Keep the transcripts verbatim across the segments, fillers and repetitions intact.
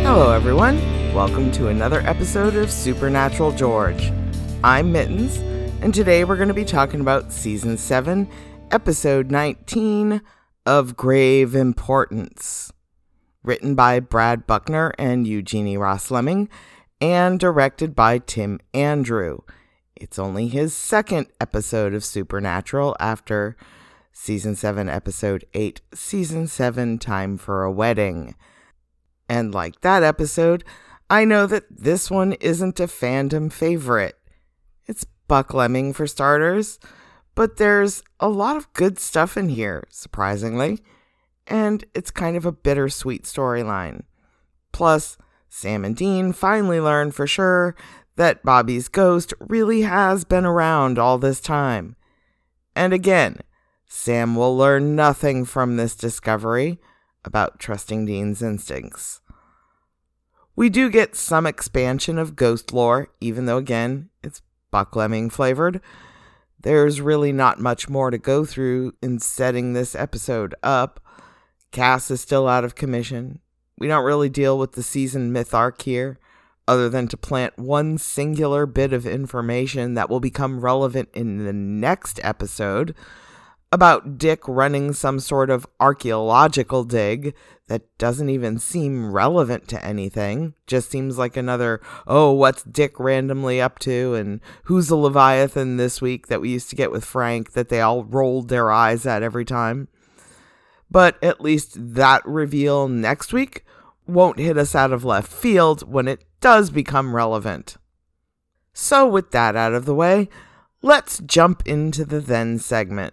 Hello everyone, welcome to another episode of Supernatural George. I'm Mittens, and today we're going to be talking about Season seven, Episode nineteen of Grave Importance. Written by Brad Buckner and Eugenie Ross Lemming, and directed by Tim Andrew. It's only his second episode of Supernatural after Season seven, Episode eight, Season seven, Time for a Wedding. And like that episode, I know that this one isn't a fandom favorite. It's Buck Lemming for starters, but there's a lot of good stuff in here, surprisingly, and it's kind of a bittersweet storyline. Plus, Sam and Dean finally learn for sure that Bobby's ghost really has been around all this time. And again, Sam will learn nothing from this discovery about trusting Dean's instincts. We do get some expansion of ghost lore, even though, again, it's Buck Lemming flavored. There's really not much more to go through in setting this episode up. Cass is still out of commission. We don't really deal with the season myth arc here, other than to plant one singular bit of information that will become relevant in the next episode, about Dick running some sort of archaeological dig that doesn't even seem relevant to anything. Just seems like another, oh, what's Dick randomly up to, and who's the Leviathan this week that we used to get with Frank that they all rolled their eyes at every time. But at least that reveal next week won't hit us out of left field when it does become relevant. So with that out of the way, let's jump into the then segment.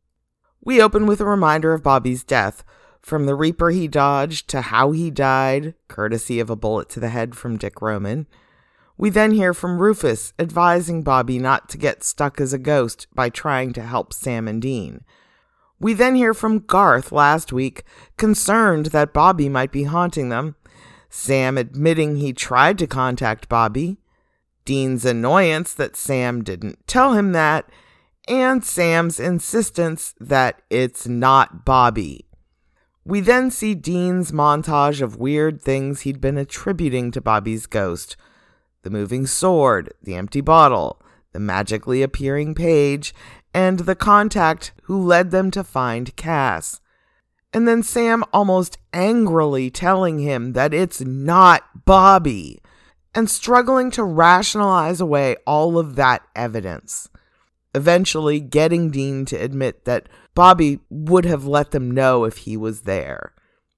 We open with a reminder of Bobby's death, from the Reaper he dodged to how he died, courtesy of a bullet to the head from Dick Roman. We then hear from Rufus advising Bobby not to get stuck as a ghost by trying to help Sam and Dean. We then hear from Garth last week, concerned that Bobby might be haunting them, Sam admitting he tried to contact Bobby, Dean's annoyance that Sam didn't tell him that, and Sam's insistence that it's not Bobby. We then see Dean's montage of weird things he'd been attributing to Bobby's ghost. The moving sword, the empty bottle, the magically appearing page, and the contact who led them to find Cass. And then Sam almost angrily telling him that it's not Bobby, and struggling to rationalize away all of that evidence. Eventually getting Dean to admit that Bobby would have let them know if he was there.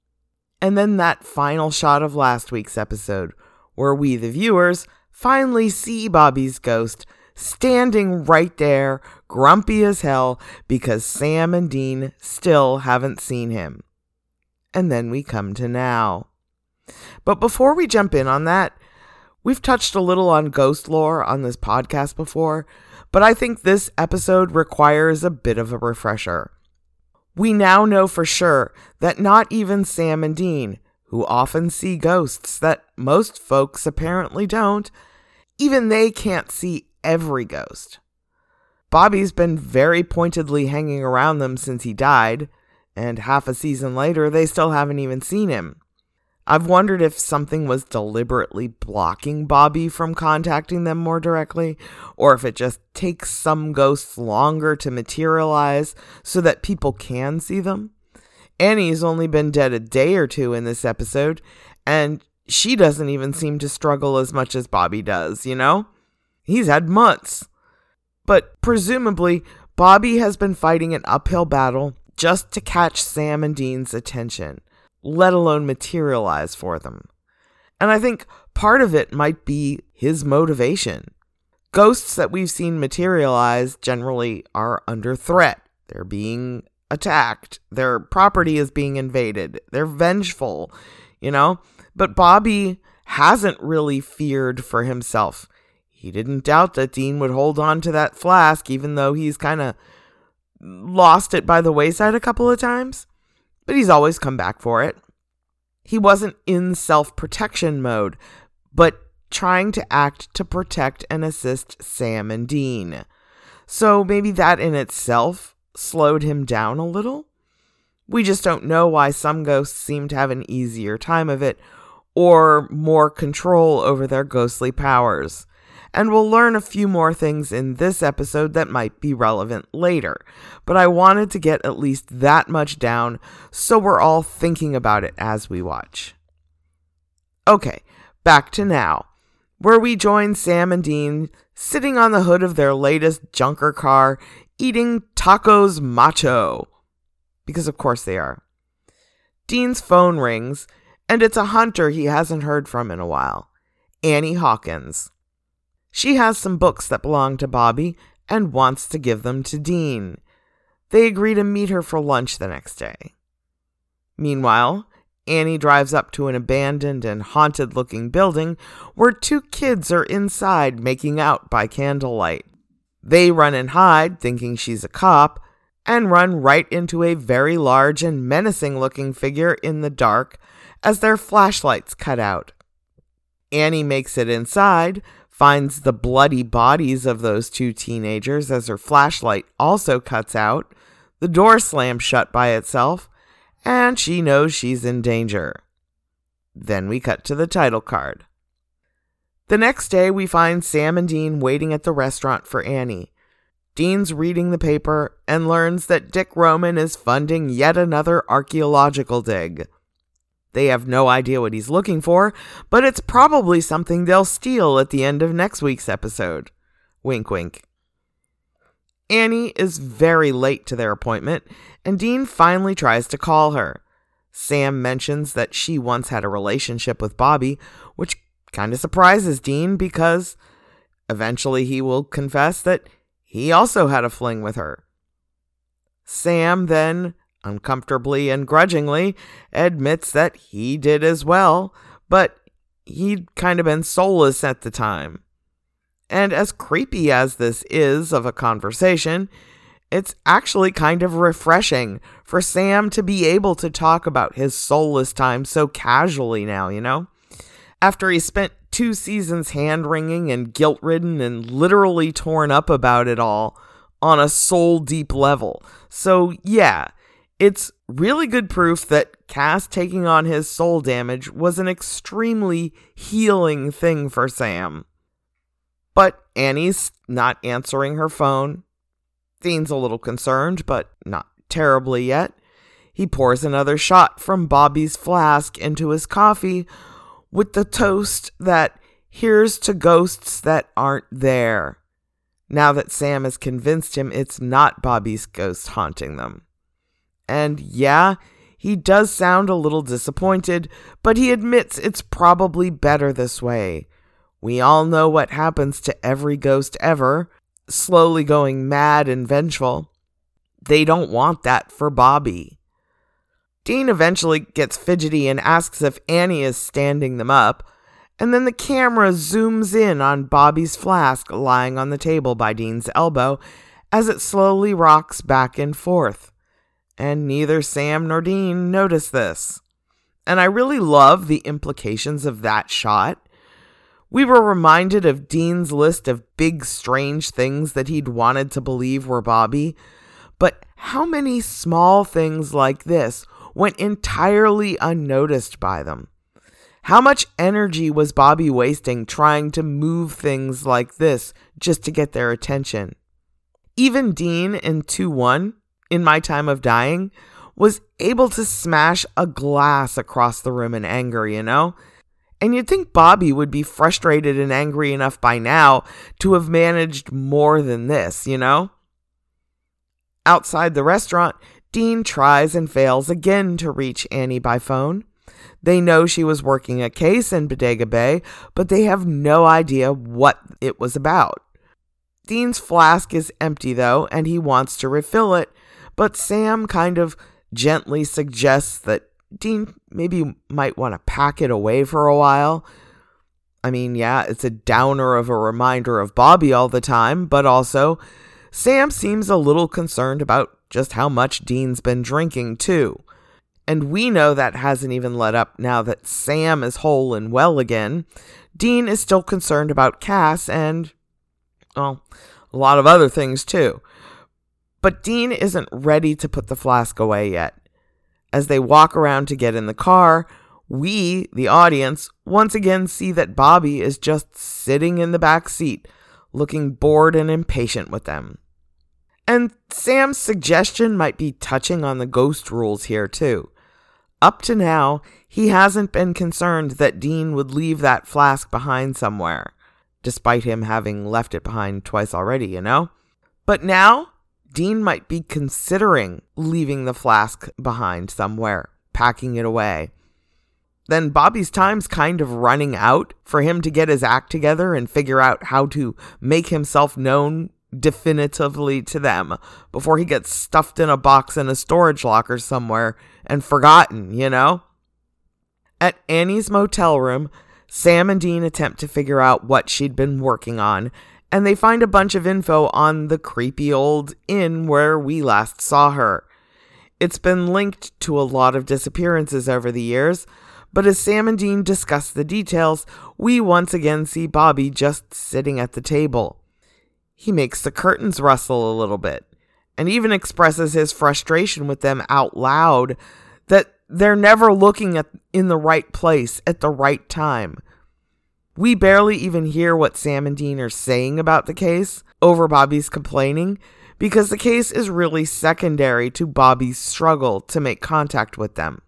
And then that final shot of last week's episode, where we, the viewers, finally see Bobby's ghost standing right there, grumpy as hell, because Sam and Dean still haven't seen him. And then we come to now. But before we jump in on that, we've touched a little on ghost lore on this podcast before, but I think this episode requires a bit of a refresher. We now know for sure that not even Sam and Dean, who often see ghosts that most folks apparently don't, even they can't see every ghost. Bobby's been very pointedly hanging around them since he died, and half a season later they still haven't even seen him. I've wondered if something was deliberately blocking Bobby from contacting them more directly, or if it just takes some ghosts longer to materialize so that people can see them. Annie's only been dead a day or two in this episode, and she doesn't even seem to struggle as much as Bobby does, you know? He's had months. But presumably, Bobby has been fighting an uphill battle just to catch Sam and Dean's attention, let alone materialize for them. And I think part of it might be his motivation. Ghosts that we've seen materialize generally are under threat. They're being attacked. Their property is being invaded. They're vengeful, you know? But Bobby hasn't really feared for himself. He didn't doubt that Dean would hold on to that flask, even though he's kind of lost it by the wayside a couple of times. But he's always come back for it. He wasn't in self-protection mode, but trying to act to protect and assist Sam and Dean. So maybe that in itself slowed him down a little. We just don't know why some ghosts seem to have an easier time of it, or more control over their ghostly powers. And we'll learn a few more things in this episode that might be relevant later. But I wanted to get at least that much down so we're all thinking about it as we watch. Okay, back to now, where we join Sam and Dean sitting on the hood of their latest junker car, eating tacos macho. Because of course they are. Dean's phone rings, and it's a hunter he hasn't heard from in a while, Annie Hawkins. She has some books that belong to Bobby and wants to give them to Dean. They agree to meet her for lunch the next day. Meanwhile, Annie drives up to an abandoned and haunted-looking building where two kids are inside making out by candlelight. They run and hide, thinking she's a cop, and run right into a very large and menacing-looking figure in the dark as their flashlights cut out. Annie makes it inside, finds the bloody bodies of those two teenagers as her flashlight also cuts out, the door slams shut by itself, and she knows she's in danger. Then we cut to the title card. The next day we find Sam and Dean waiting at the restaurant for Annie. Dean's reading the paper and learns that Dick Roman is funding yet another archaeological dig. They have no idea what he's looking for, but it's probably something they'll steal at the end of next week's episode. Wink, wink. Annie is very late to their appointment, and Dean finally tries to call her. Sam mentions that she once had a relationship with Bobby, which kind of surprises Dean because eventually he will confess that he also had a fling with her. Sam then, uncomfortably and grudgingly, admits that he did as well, but he'd kind of been soulless at the time. And as creepy as this is of a conversation, it's actually kind of refreshing for Sam to be able to talk about his soulless time so casually now, you know? After he spent two seasons hand-wringing and guilt-ridden and literally torn up about it all on a soul-deep level. So, yeah, it's really good proof that Cass taking on his soul damage was an extremely healing thing for Sam. But Annie's not answering her phone. Dean's a little concerned, but not terribly yet. He pours another shot from Bobby's flask into his coffee with the toast that here's to ghosts that aren't there, now that Sam has convinced him it's not Bobby's ghost haunting them. And yeah, he does sound a little disappointed, but he admits it's probably better this way. We all know what happens to every ghost ever, slowly going mad and vengeful. They don't want that for Bobby. Dean eventually gets fidgety and asks if Annie is standing them up, and then the camera zooms in on Bobby's flask lying on the table by Dean's elbow as it slowly rocks back and forth. And neither Sam nor Dean notice this. And I really love the implications of that shot. We were reminded of Dean's list of big strange things that he'd wanted to believe were Bobby, but how many small things like this went entirely unnoticed by them? How much energy was Bobby wasting trying to move things like this just to get their attention? Even Dean in two one, In My Time of Dying, was able to smash a glass across the room in anger, you know? And you'd think Bobby would be frustrated and angry enough by now to have managed more than this, you know? Outside the restaurant, Dean tries and fails again to reach Annie by phone. They know she was working a case in Bodega Bay, but they have no idea what it was about. Dean's flask is empty, though, and he wants to refill it, but Sam kind of gently suggests that Dean maybe might want to pack it away for a while. I mean, yeah, it's a downer of a reminder of Bobby all the time, but also Sam seems a little concerned about just how much Dean's been drinking, too. And we know that hasn't even let up now that Sam is whole and well again. Dean is still concerned about Cass and, well, a lot of other things, too. But Dean isn't ready to put the flask away yet. As they walk around to get in the car, We, the audience, once again see that Bobby is just sitting in the back seat, looking bored and impatient with them. And Sam's suggestion might be touching on the ghost rules here too. Up to now, he hasn't been concerned that Dean would leave that flask behind somewhere, despite him having left it behind twice already, you know? But now, Dean might be considering leaving the flask behind somewhere, packing it away. Then Bobby's time's kind of running out for him to get his act together and figure out how to make himself known definitively to them before he gets stuffed in a box in a storage locker somewhere and forgotten, you know? At Annie's motel room, Sam and Dean attempt to figure out what she'd been working on, and they find a bunch of info on the creepy old inn where we last saw her. It's been linked to a lot of disappearances over the years, but as Sam and Dean discuss the details, we once again see Bobby just sitting at the table. He makes the curtains rustle a little bit, and even expresses his frustration with them out loud that they're never looking at in the right place at the right time. We barely even hear what Sam and Dean are saying about the case over Bobby's complaining, because the case is really secondary to Bobby's struggle to make contact with them.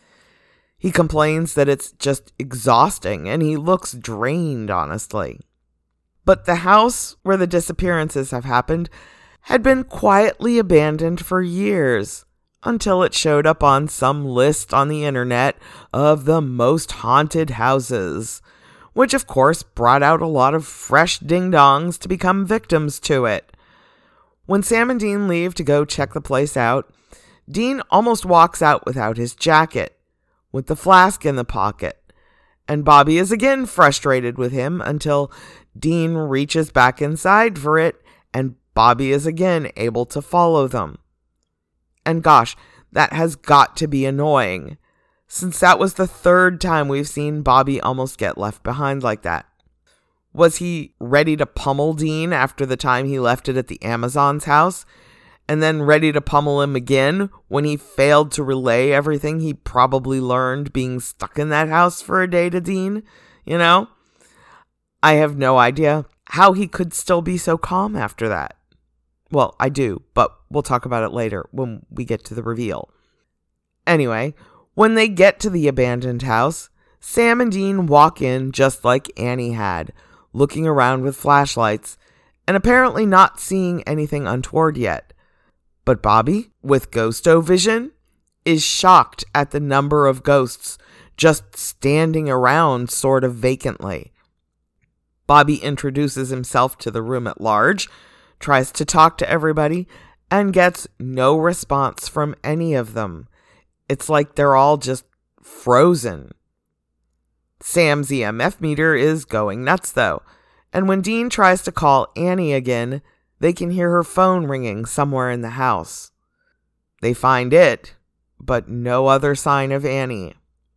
He complains that it's just exhausting, and he looks drained, honestly. But the house where the disappearances have happened had been quietly abandoned for years, until it showed up on some list on the internet of the most haunted houses, which of course brought out a lot of fresh ding-dongs to become victims to it. When Sam and Dean leave to go check the place out, Dean almost walks out without his jacket, with the flask in the pocket, and Bobby is again frustrated with him until Dean reaches back inside for it, and Bobby is again able to follow them. And gosh, that has got to be annoying, since that was the third time we've seen Bobby almost get left behind like that. Was he ready to pummel Dean after the time he left it at the Amazon's house, and then ready to pummel him again when he failed to relay everything he probably learned being stuck in that house for a day to Dean? You know? I have no idea how he could still be so calm after that. Well, I do, but we'll talk about it later when we get to the reveal. Anyway, when they get to the abandoned house, Sam and Dean walk in just like Annie had, looking around with flashlights, and apparently not seeing anything untoward yet. But Bobby, with ghost-o-vision, is shocked at the number of ghosts just standing around sort of vacantly. Bobby introduces himself to the room at large, tries to talk to everybody, and gets no response from any of them. It's like they're all just frozen. Sam's E M F meter is going nuts though, and when Dean tries to call Annie again, they can hear her phone ringing somewhere in the house. They find it, but no other sign of Annie.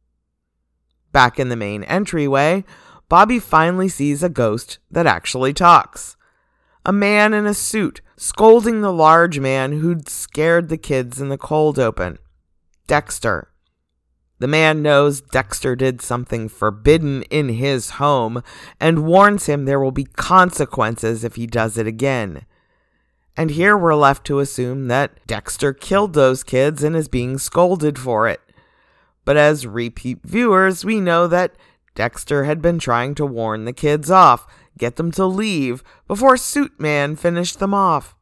Back in the main entryway, Bobby finally sees a ghost that actually talks. A man in a suit, scolding the large man who'd scared the kids in the cold open. Dexter. The man knows Dexter did something forbidden in his home and warns him there will be consequences if he does it again. And here we're left to assume that Dexter killed those kids and is being scolded for it. But as repeat viewers, we know that Dexter had been trying to warn the kids off, get them to leave, before Suit Man finished them off.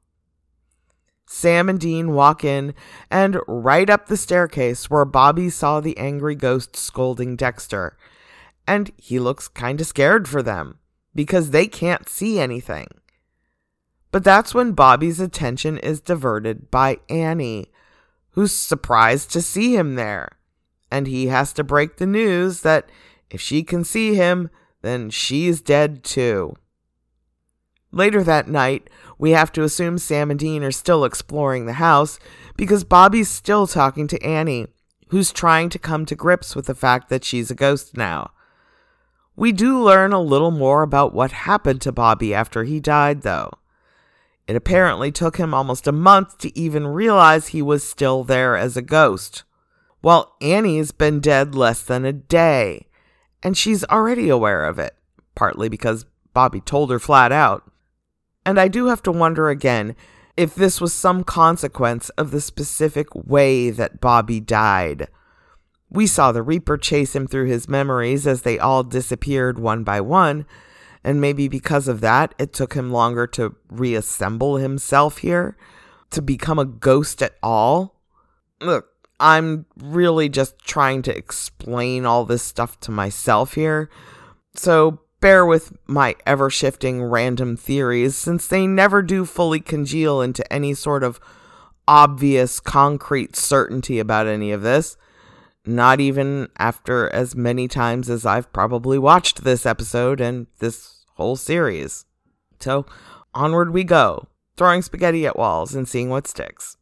Sam and Dean walk in, and right up the staircase where Bobby saw the angry ghost scolding Dexter. And he looks kind of scared for them, because they can't see anything. But that's when Bobby's attention is diverted by Annie, who's surprised to see him there. And he has to break the news that if she can see him, then she's dead too. Later that night, we have to assume Sam and Dean are still exploring the house because Bobby's still talking to Annie, who's trying to come to grips with the fact that she's a ghost now. We do learn a little more about what happened to Bobby after he died, though. It apparently took him almost a month to even realize he was still there as a ghost. while Annie's been dead less than a day, and she's already aware of it, partly because Bobby told her flat out. And I do have to wonder again if this was some consequence of the specific way that Bobby died. We saw the Reaper chase him through his memories as they all disappeared one by one, and maybe because of that, it took him longer to reassemble himself here, to become a ghost at all. Look, I'm really just trying to explain all this stuff to myself here, so bear with my ever-shifting random theories, since they never do fully congeal into any sort of obvious, concrete certainty about any of this. Not even after as many times as I've probably watched this episode and this whole series. So, onward we go, throwing spaghetti at walls and seeing what sticks.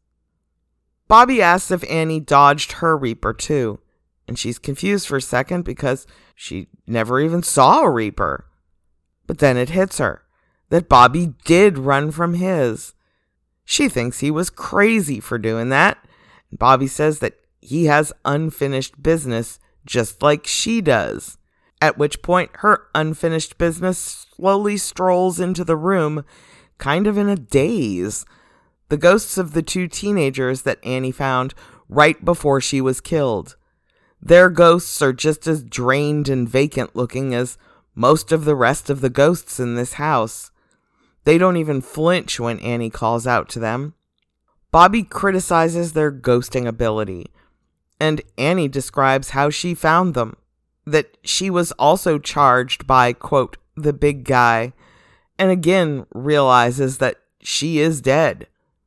Bobby asks if Annie dodged her Reaper too, and she's confused for a second because she never even saw a Reaper. But then it hits her that Bobby did run from his. She thinks he was crazy for doing that, and Bobby says that he has unfinished business just like she does, at which point her unfinished business slowly strolls into the room, kind of in a daze. The ghosts of the two teenagers that Annie found right before she was killed. Their ghosts are just as drained and vacant looking as most of the rest of the ghosts in this house. They don't even flinch when Annie calls out to them. Bobby criticizes their ghosting ability, and Annie describes how she found them, that she was also charged by, quote, the big guy, and again realizes that she is dead.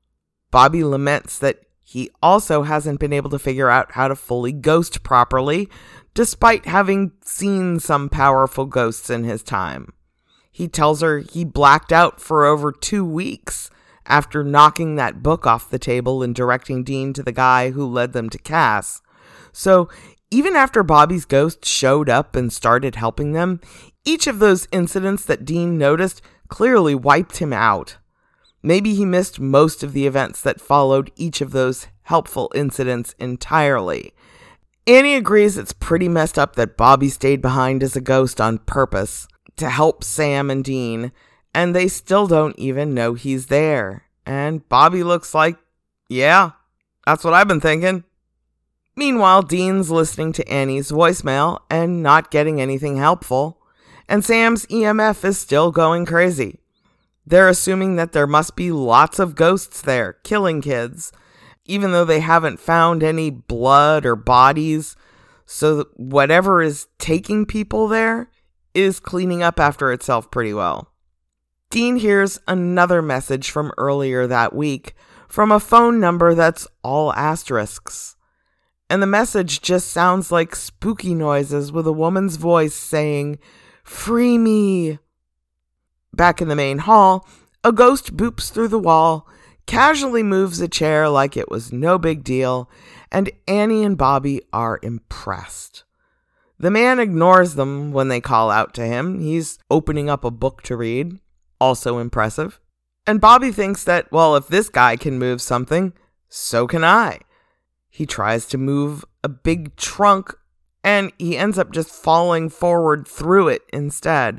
Bobby laments that he also hasn't been able to figure out how to fully ghost properly, despite having seen some powerful ghosts in his time. He tells her he blacked out for over two weeks after knocking that book off the table and directing Dean to the guy who led them to Cass. So even after Bobby's ghost showed up and started helping them, each of those incidents that Dean noticed clearly wiped him out. Maybe he missed most of the events that followed each of those helpful incidents entirely. Annie agrees it's pretty messed up that Bobby stayed behind as a ghost on purpose to help Sam and Dean, and they still don't even know he's there. And Bobby looks like, yeah, that's what I've been thinking. Meanwhile, Dean's listening to Annie's voicemail and not getting anything helpful, and Sam's E M F is still going crazy. They're assuming that there must be lots of ghosts there, killing kids, even though they haven't found any blood or bodies, so whatever is taking people there is cleaning up after itself pretty well. Dean hears another message from earlier that week from a phone number that's all asterisks. And the message just sounds like spooky noises with a woman's voice saying, "Free me." Back in the main hall, a ghost boops through the wall, casually moves a chair like it was no big deal, and Annie and Bobby are impressed. The man ignores them when they call out to him. He's opening up a book to read, also impressive. And Bobby thinks that, well, if this guy can move something, so can I. He tries to move a big trunk, and he ends up just falling forward through it instead.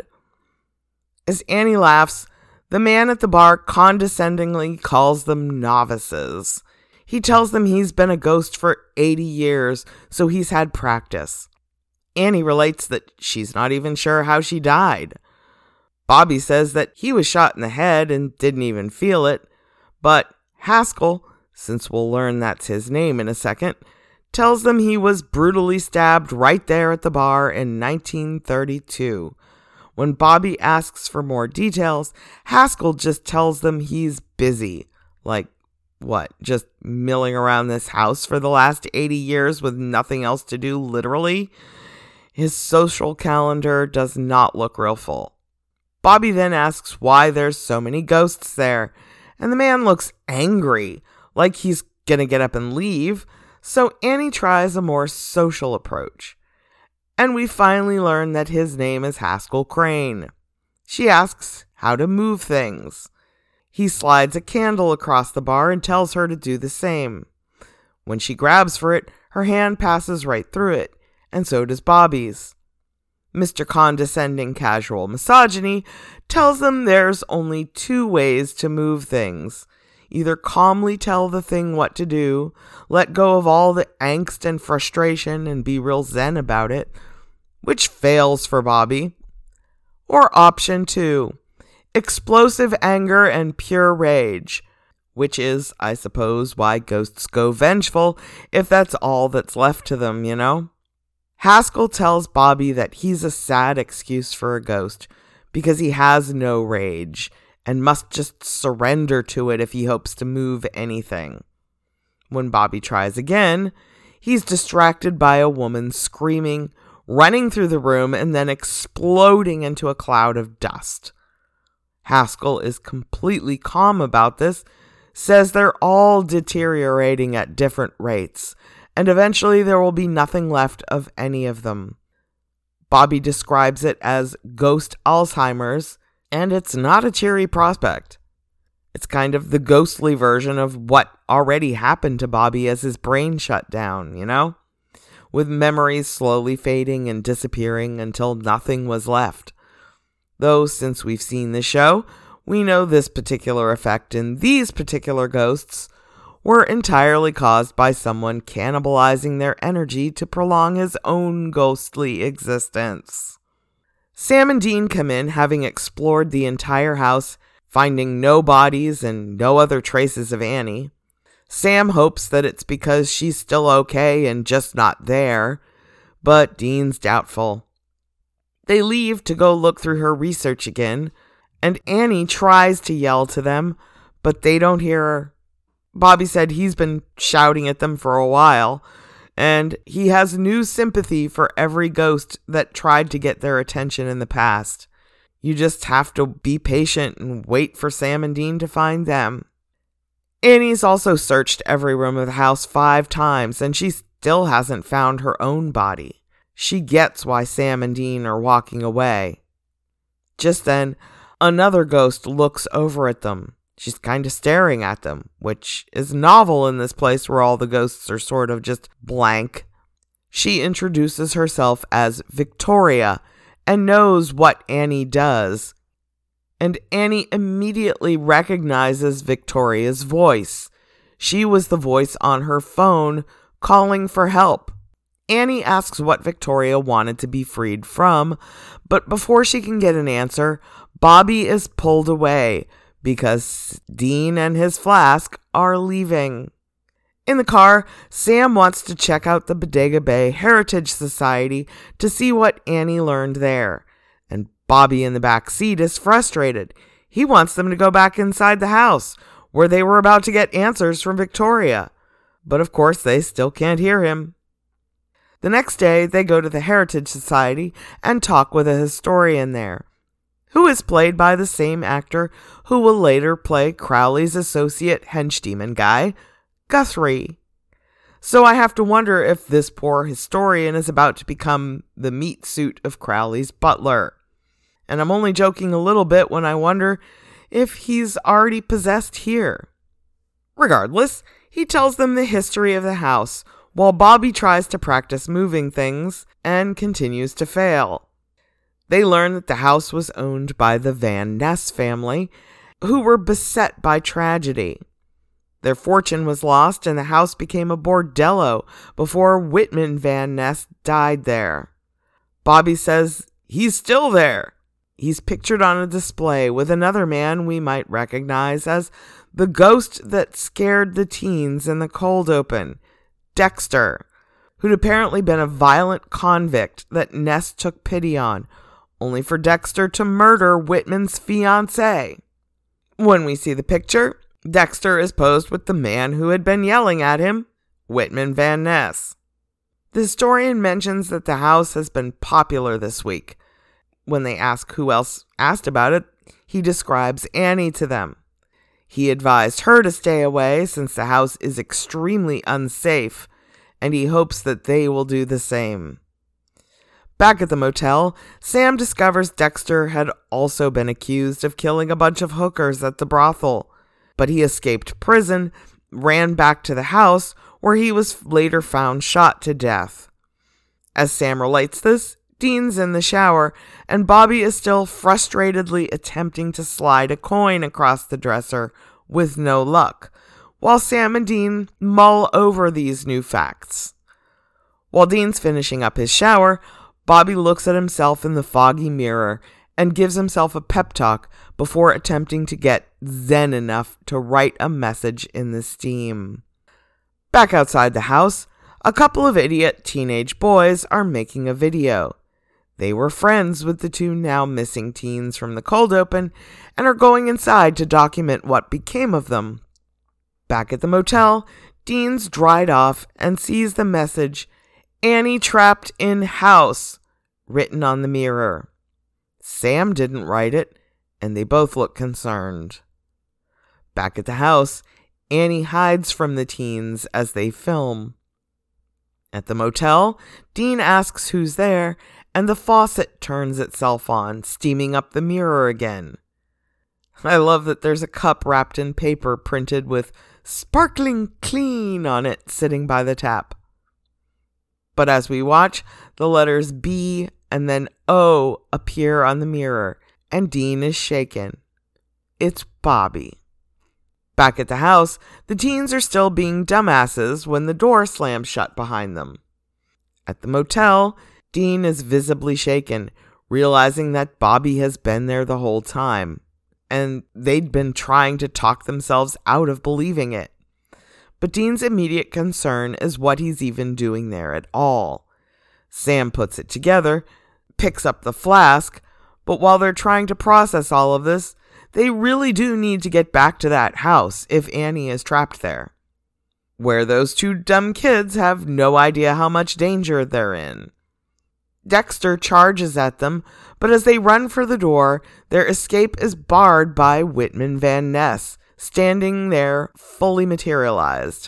As Annie laughs, the man at the bar condescendingly calls them novices. He tells them he's been a ghost for eighty years, so he's had practice. Annie relates that she's not even sure how she died. Bobby says that he was shot in the head and didn't even feel it, but Haskell, since we'll learn that's his name in a second, tells them he was brutally stabbed right there at the bar in nineteen thirty-two. When Bobby asks for more details, Haskell just tells them he's busy. Like, what, just milling around this house for the last eighty years with nothing else to do, literally? His social calendar does not look real full. Bobby then asks why there's so many ghosts there, and the man looks angry, like he's gonna get up and leave, so Annie tries a more social approach. And we finally learn that his name is Haskell Crane. She asks how to move things. He slides a candle across the bar and tells her to do the same. When she grabs for it, her hand passes right through it, and so does Bobby's. Mister Condescending Casual Misogyny tells them there's only two ways to move things. Either calmly tell the thing what to do, let go of all the angst and frustration and be real zen about it, which fails for Bobby. Or option two, explosive anger and pure rage, which is, I suppose, why ghosts go vengeful if that's all that's left to them, you know? Haskell tells Bobby that he's a sad excuse for a ghost because he has no rage and must just surrender to it if he hopes to move anything. When Bobby tries again, he's distracted by a woman screaming, running through the room, and then exploding into a cloud of dust. Haskell is completely calm about this, says they're all deteriorating at different rates, and eventually there will be nothing left of any of them. Bobby describes it as ghost Alzheimer's, and it's not a cheery prospect. It's kind of the ghostly version of what already happened to Bobby as his brain shut down, you know? With memories slowly fading and disappearing until nothing was left. Though, since we've seen the show, we know this particular effect in these particular ghosts were entirely caused by someone cannibalizing their energy to prolong his own ghostly existence. Sam and Dean come in having explored the entire house, finding no bodies and no other traces of Annie. Sam hopes that it's because she's still okay and just not there, but Dean's doubtful. They leave to go look through her research again, and Annie tries to yell to them, but they don't hear her. Bobby said he's been shouting at them for a while, and he has new sympathy for every ghost that tried to get their attention in the past. You just have to be patient and wait for Sam and Dean to find them. Annie's also searched every room of the house five times, and she still hasn't found her own body. She gets why Sam and Dean are walking away. Just then, another ghost looks over at them. She's kind of staring at them, which is novel in this place where all the ghosts are sort of just blank. She introduces herself as Victoria and knows what Annie does. And Annie immediately recognizes Victoria's voice. She was the voice on her phone calling for help. Annie asks what Victoria wanted to be freed from, but before she can get an answer, Bobby is pulled away because Dean and his flask are leaving. In the car, Sam wants to check out the Bodega Bay Heritage Society to see what Annie learned there. And Bobby in the back seat is frustrated. He wants them to go back inside the house, where they were about to get answers from Victoria. But of course, they still can't hear him. The next day, they go to the Heritage Society and talk with a historian there, who is played by the same actor who will later play Crowley's associate henchdemon guy, Guthrie. So I have to wonder if this poor historian is about to become the meat suit of Crowley's butler. And I'm only joking a little bit when I wonder if he's already possessed here. Regardless, he tells them the history of the house, while Bobby tries to practice moving things and continues to fail. They learn that the house was owned by the Van Ness family, who were beset by tragedy. Their fortune was lost and the house became a bordello before Whitman Van Ness died there. Bobby says he's still there. He's pictured on a display with another man we might recognize as the ghost that scared the teens in the cold open, Dexter, who'd apparently been a violent convict that Ness took pity on, only for Dexter to murder Whitman's fiancée. When we see the picture, Dexter is posed with the man who had been yelling at him, Whitman Van Ness. The historian mentions that the house has been popular this week. When they ask who else asked about it, he describes Annie to them. He advised her to stay away since the house is extremely unsafe, and he hopes that they will do the same. Back at the motel, Sam discovers Dexter had also been accused of killing a bunch of hookers at the brothel, but he escaped prison, ran back to the house, where he was later found shot to death. As Sam relates this, Dean's in the shower, and Bobby is still frustratedly attempting to slide a coin across the dresser with no luck, while Sam and Dean mull over these new facts. While Dean's finishing up his shower, Bobby looks at himself in the foggy mirror and gives himself a pep talk before attempting to get zen enough to write a message in the steam. Back outside the house, a couple of idiot teenage boys are making a video. They were friends with the two now missing teens from the cold open and are going inside to document what became of them. Back at the motel, Dean's dried off and sees the message, "Annie trapped in house," written on the mirror. Sam didn't write it, and they both look concerned. Back at the house, Annie hides from the teens as they film. At the motel, Dean asks who's there, and the faucet turns itself on, steaming up the mirror again. I love that there's a cup wrapped in paper printed with "Sparkling Clean" on it sitting by the tap. But as we watch, the letters B and then O appear on the mirror, and Dean is shaken. It's Bobby. Back at the house, the teens are still being dumbasses when the door slams shut behind them. At the motel, Dean is visibly shaken, realizing that Bobby has been there the whole time, and they'd been trying to talk themselves out of believing it. But Dean's immediate concern is what he's even doing there at all. Sam puts it together, picks up the flask, but while they're trying to process all of this, they really do need to get back to that house if Annie is trapped there, where those two dumb kids have no idea how much danger they're in. Dexter charges at them, but as they run for the door, their escape is barred by Whitman Van Ness, standing there fully materialized.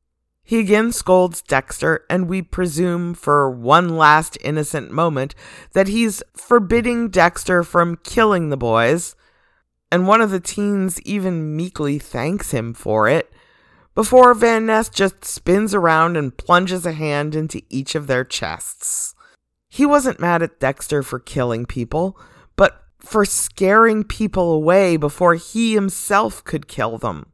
He again scolds Dexter, and we presume for one last innocent moment that he's forbidding Dexter from killing the boys, and one of the teens even meekly thanks him for it, before Van Ness just spins around and plunges a hand into each of their chests. He wasn't mad at Dexter for killing people, but for scaring people away before he himself could kill them.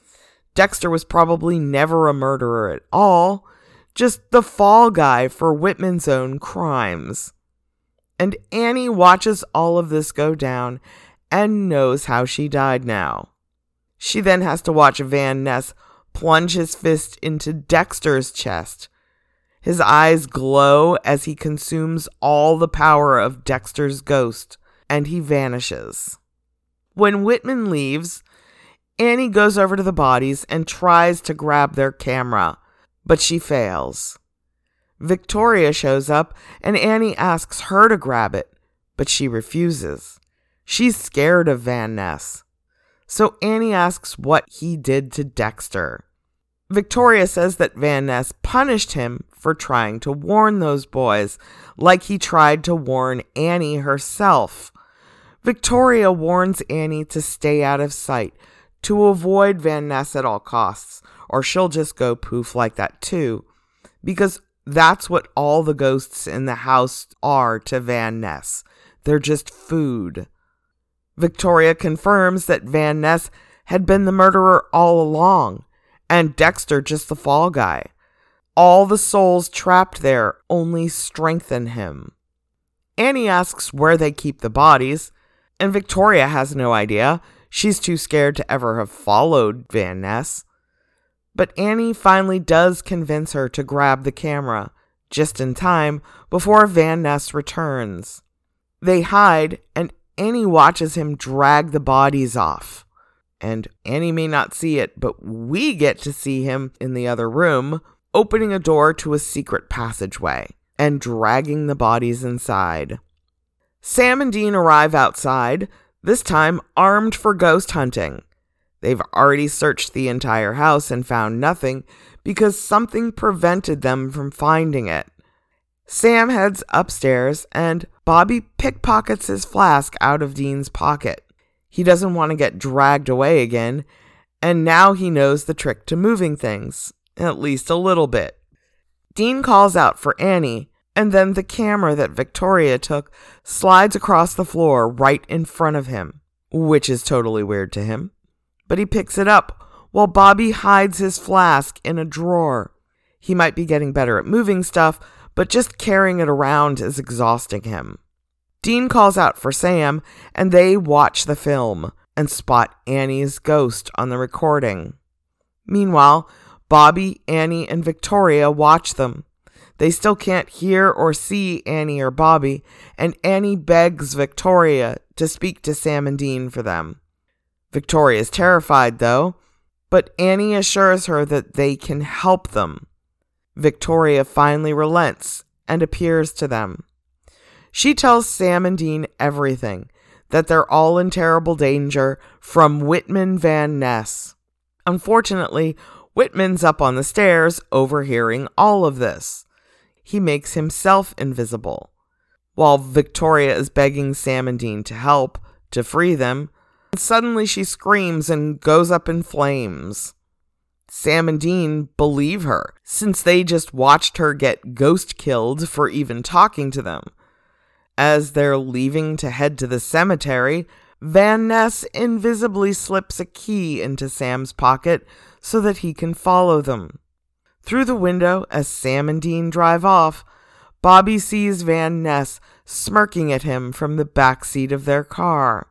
Dexter was probably never a murderer at all, just the fall guy for Whitman's own crimes. And Annie watches all of this go down and knows how she died now. She then has to watch Van Ness plunge his fist into Dexter's chest. His eyes glow as he consumes all the power of Dexter's ghost, and he vanishes. When Whitman leaves, Annie goes over to the bodies and tries to grab their camera, but she fails. Victoria shows up, and Annie asks her to grab it, but she refuses. She's scared of Van Ness. So Annie asks what he did to Dexter. Victoria says that Van Ness punished him for trying to warn those boys, like he tried to warn Annie herself. Victoria warns Annie to stay out of sight, to avoid Van Ness at all costs, or she'll just go poof like that too, because that's what all the ghosts in the house are to Van Ness. They're just food. Victoria confirms that Van Ness had been the murderer all along, and Dexter just the fall guy. All the souls trapped there only strengthen him. Annie asks where they keep the bodies, and Victoria has no idea. She's too scared to ever have followed Van Ness. But Annie finally does convince her to grab the camera, just in time before Van Ness returns. They hide, and Annie watches him drag the bodies off. And Annie may not see it, but we get to see him in the other room, opening a door to a secret passageway and dragging the bodies inside. Sam and Dean arrive outside, this time armed for ghost hunting. They've already searched the entire house and found nothing because something prevented them from finding it. Sam heads upstairs, and Bobby pickpockets his flask out of Dean's pocket. He doesn't want to get dragged away again, and now he knows the trick to moving things, at least a little bit. Dean calls out for Annie, and then the camera that Victoria took slides across the floor right in front of him, which is totally weird to him. But he picks it up while Bobby hides his flask in a drawer. He might be getting better at moving stuff, but just carrying it around is exhausting him. Dean calls out for Sam, and they watch the film and spot Annie's ghost on the recording. Meanwhile, Bobby, Annie, and Victoria watch them. They still can't hear or see Annie or Bobby, and Annie begs Victoria to speak to Sam and Dean for them. Victoria is terrified, though, but Annie assures her that they can help them. Victoria finally relents and appears to them. She tells Sam and Dean everything, that they're all in terrible danger from Whitman Van Ness. Unfortunately, Whitman's up on the stairs overhearing all of this. He makes himself invisible. While Victoria is begging Sam and Dean to help, to free them, suddenly she screams and goes up in flames. Sam and Dean believe her, since they just watched her get ghost killed for even talking to them. As they're leaving to head to the cemetery, Van Ness invisibly slips a key into Sam's pocket so that he can follow them. Through the window, as Sam and Dean drive off, Bobby sees Van Ness smirking at him from the back seat of their car.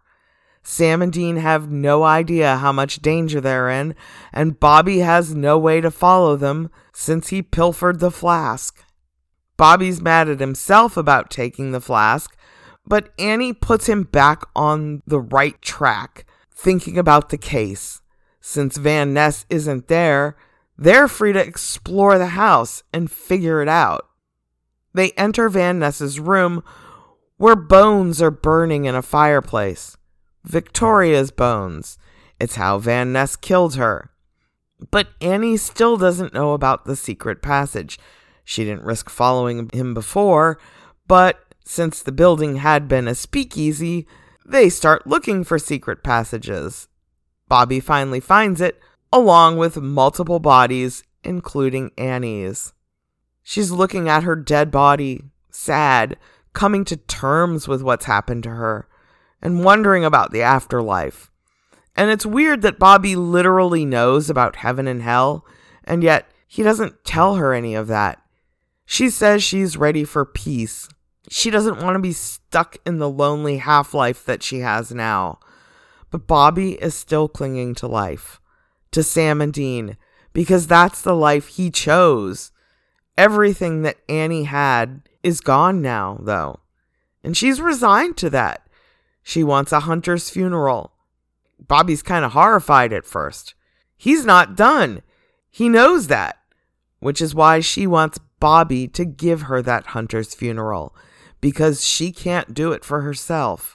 Sam and Dean have no idea how much danger they're in, and Bobby has no way to follow them since he pilfered the flask. Bobby's mad at himself about taking the flask, but Annie puts him back on the right track, thinking about the case. Since Van Ness isn't there, they're free to explore the house and figure it out. They enter Van Ness's room, where bones are burning in a fireplace. Victoria's bones. It's how Van Ness killed her. But Annie still doesn't know about the secret passage. She didn't risk following him before, but since the building had been a speakeasy, they start looking for secret passages. Bobby finally finds it, along with multiple bodies, including Annie's. She's looking at her dead body, sad, coming to terms with what's happened to her, and wondering about the afterlife. And it's weird that Bobby literally knows about heaven and hell, and yet he doesn't tell her any of that. She says she's ready for peace. She doesn't want to be stuck in the lonely half-life that she has now. But Bobby is still clinging to life, to Sam and Dean, because that's the life he chose. Everything that Annie had is gone now, though, and she's resigned to that. She wants a hunter's funeral. Bobby's kind of horrified at first. He's not done. He knows that, which is why she wants Bobby to give her that hunter's funeral, because she can't do it for herself.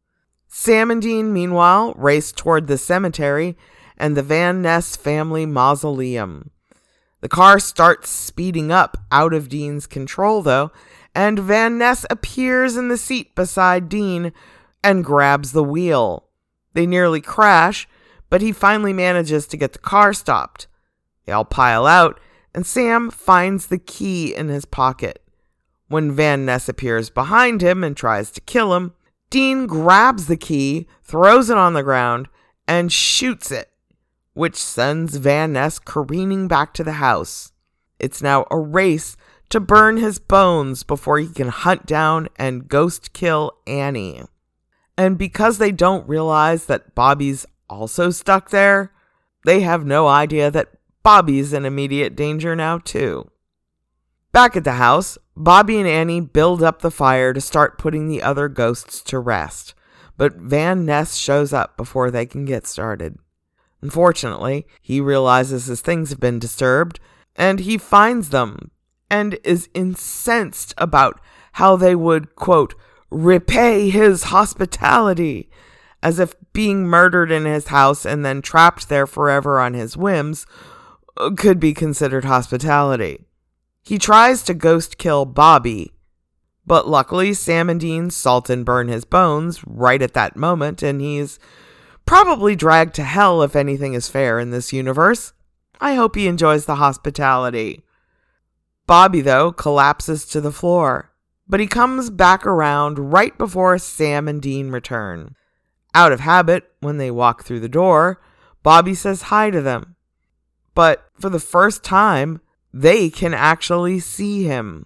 Sam and Dean, meanwhile, race toward the cemetery and the Van Ness family mausoleum. The car starts speeding up out of Dean's control, though, and Van Ness appears in the seat beside Dean and grabs the wheel. They nearly crash, but he finally manages to get the car stopped. They all pile out, and Sam finds the key in his pocket. When Van Ness appears behind him and tries to kill him, Dean grabs the key, throws it on the ground, and shoots it, which sends Van Ness careening back to the house. It's now a race to burn his bones before he can hunt down and ghost kill Annie. And because they don't realize that Bobby's also stuck there, they have no idea that Bobby's in immediate danger now too. Back at the house, Bobby and Annie build up the fire to start putting the other ghosts to rest, but Van Ness shows up before they can get started. Unfortunately, he realizes his things have been disturbed, and he finds them, and is incensed about how they would, quote, repay his hospitality, as if being murdered in his house and then trapped there forever on his whims could be considered hospitality. He tries to ghost kill Bobby, but luckily Sam and Dean salt and burn his bones right at that moment, and he's probably dragged to hell if anything is fair in this universe. I hope he enjoys the hospitality. Bobby, though, collapses to the floor, but he comes back around right before Sam and Dean return. Out of habit, when they walk through the door, Bobby says hi to them. But for the first time, they can actually see him.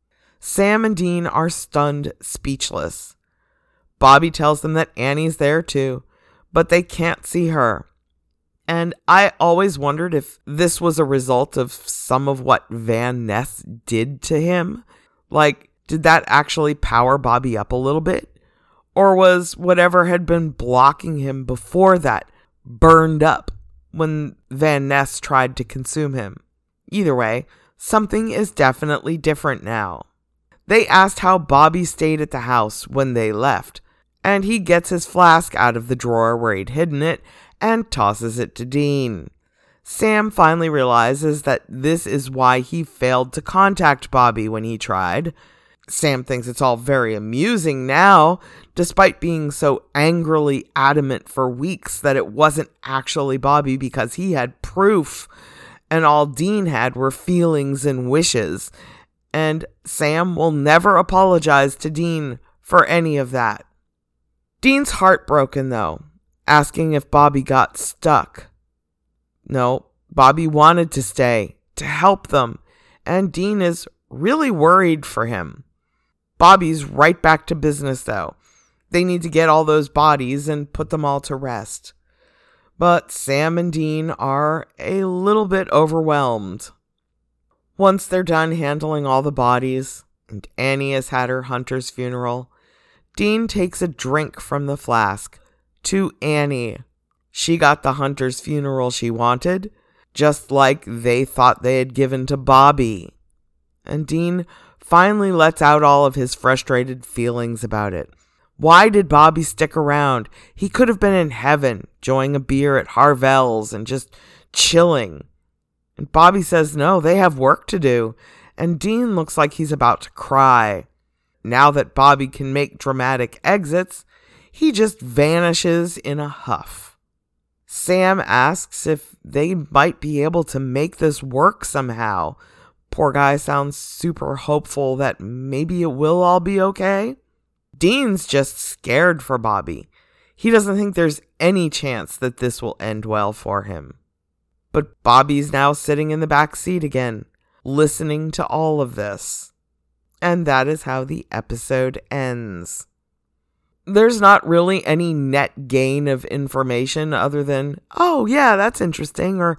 Sam and Dean are stunned speechless. Bobby tells them that Annie's there too, but they can't see her. And I always wondered if this was a result of some of what Van Ness did to him. Like, did that actually power Bobby up a little bit? Or was whatever had been blocking him before that burned up when Van Ness tried to consume him? Either way, something is definitely different now. They asked how Bobby stayed at the house when they left, and he gets his flask out of the drawer where he'd hidden it and tosses it to Dean. Sam finally realizes that this is why he failed to contact Bobby when he tried. Sam thinks it's all very amusing now, despite being so angrily adamant for weeks that it wasn't actually Bobby because he had proof, and all Dean had were feelings and wishes. And Sam will never apologize to Dean for any of that. Dean's heartbroken, though, asking if Bobby got stuck. No, Bobby wanted to stay, to help them, and Dean is really worried for him. Bobby's right back to business, though. They need to get all those bodies and put them all to rest. But Sam and Dean are a little bit overwhelmed. Once they're done handling all the bodies, and Annie has had her hunter's funeral, Dean takes a drink from the flask to Annie. She got the hunter's funeral she wanted, just like they thought they had given to Bobby. And Dean finally lets out all of his frustrated feelings about it. Why did Bobby stick around? He could have been in heaven, enjoying a beer at Harvell's and just chilling. And Bobby says no, they have work to do, and Dean looks like he's about to cry. Now that Bobby can make dramatic exits, he just vanishes in a huff. Sam asks if they might be able to make this work somehow. Poor guy sounds super hopeful that maybe it will all be okay. Dean's just scared for Bobby. He doesn't think there's any chance that this will end well for him. But Bobby's now sitting in the back seat again, listening to all of this. And that is how the episode ends. There's not really any net gain of information other than, oh yeah, that's interesting, or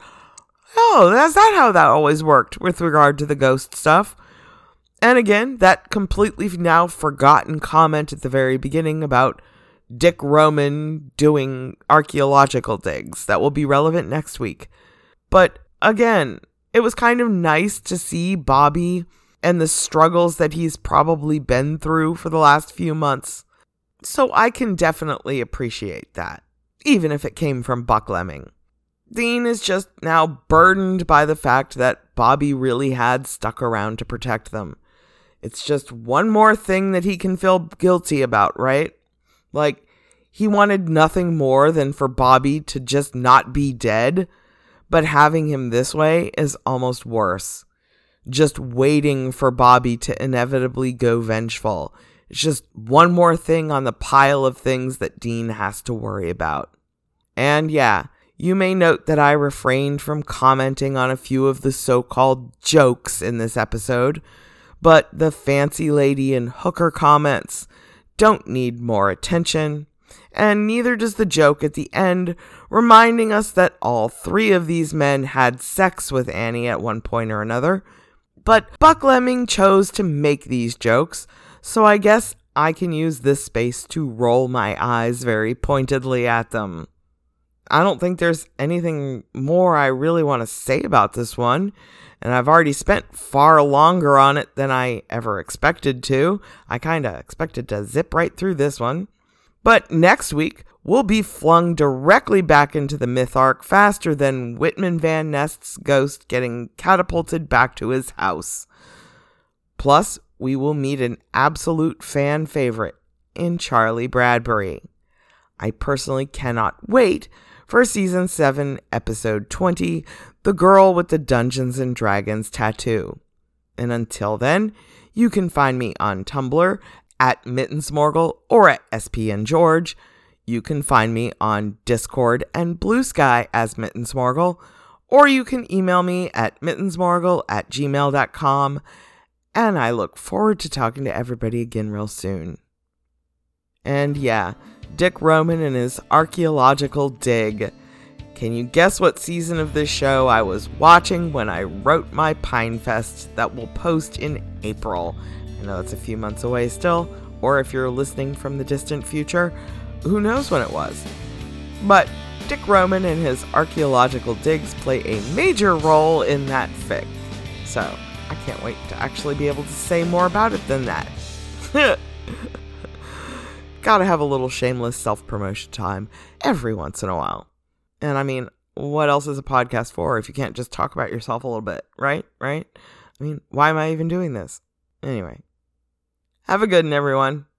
oh, that's not how that always worked with regard to the ghost stuff. And again, that completely now forgotten comment at the very beginning about Dick Roman doing archaeological digs that will be relevant next week. But again, it was kind of nice to see Bobby and the struggles that he's probably been through for the last few months. So I can definitely appreciate that, even if it came from Buck Lemming. Dean is just now burdened by the fact that Bobby really had stuck around to protect them. It's just one more thing that he can feel guilty about, right? Like, he wanted nothing more than for Bobby to just not be dead, but having him this way is almost worse. Just waiting for Bobby to inevitably go vengeful. It's just one more thing on the pile of things that Dean has to worry about. And yeah, you may note that I refrained from commenting on a few of the so-called jokes in this episode, but the fancy lady and hooker comments don't need more attention, and neither does the joke at the end reminding us that all three of these men had sex with Annie at one point or another. But Buck Lemming chose to make these jokes, so I guess I can use this space to roll my eyes very pointedly at them. I don't think there's anything more I really want to say about this one, and I've already spent far longer on it than I ever expected to. I kind of expected to zip right through this one. But next week, we'll be flung directly back into the myth arc faster than Whitman Van Ness's ghost getting catapulted back to his house. Plus, we will meet an absolute fan favorite in Charlie Bradbury. I personally cannot wait for Season seven, Episode twenty, the girl with the Dungeons and Dragons tattoo. And until then, you can find me on Tumblr at Mittensmorgel or at S P N George. You can find me on Discord and Blue Sky as Mittensmorgel, or you can email me at mittensmorgel at gmail dot com. And I look forward to talking to everybody again real soon. And yeah, Dick Roman and his archaeological dig. Can you guess what season of this show I was watching when I wrote my Pinefest that will post in April? I know it's a few months away still, or if you're listening from the distant future, who knows when it was. But Dick Roman and his archaeological digs play a major role in that fic. So I can't wait to actually be able to say more about it than that. Gotta have a little shameless self-promotion time every once in a while. And I mean, what else is a podcast for if you can't just talk about yourself a little bit, right? Right? I mean, why am I even doing this? Anyway, have a good one, everyone.